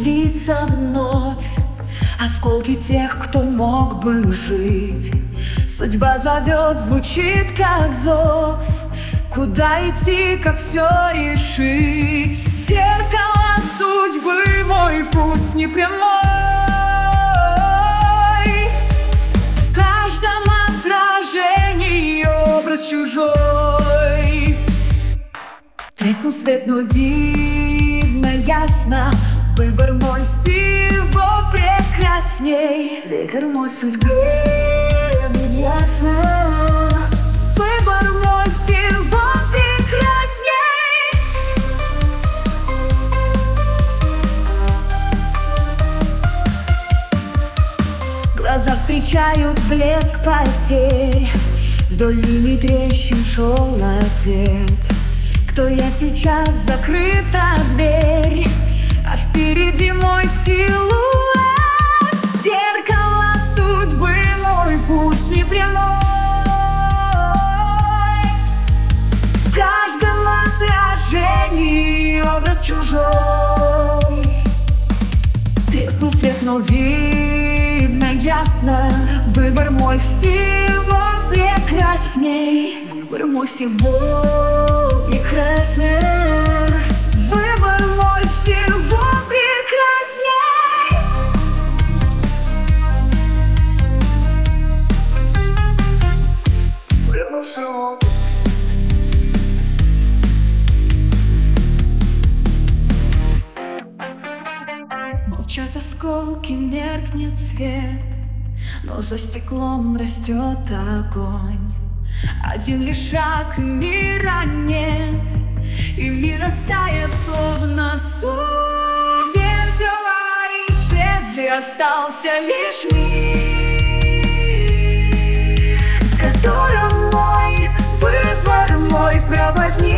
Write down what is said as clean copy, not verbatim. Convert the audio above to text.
лица вновь, осколки тех, кто мог бы жить. Судьба зовет, звучит как зов. Куда идти, как все решить? Зеркало судьбы, мой путь непрямой. В каждом отражении образ чужой. Треснул свет, но видно ясно, выбор мой всего прекрасней. Выбор мой судьбы ясно, выбор мой всего прекрасней. Глаза встречают блеск потерь, вдоль линий трещин шел ответ. Кто я сейчас? Закрыта дверь, а впереди мой силуэт. Зеркало судьбы, мой путь непрямой. В каждом отражении образ чужой. Треснул свет, но видно ясно, выбор мой всего прекрасней. Выбор мой всего прекрасней. Выбор мой всего прекрасней. Выбор всего. Молчат осколки, меркнет свет, но за стеклом растет огонь. Один лишь шаг, и мира нет, и мир растает, словно сон. Зеркала исчезли, остался лишь мир, в котором мой выбор, мой проводник.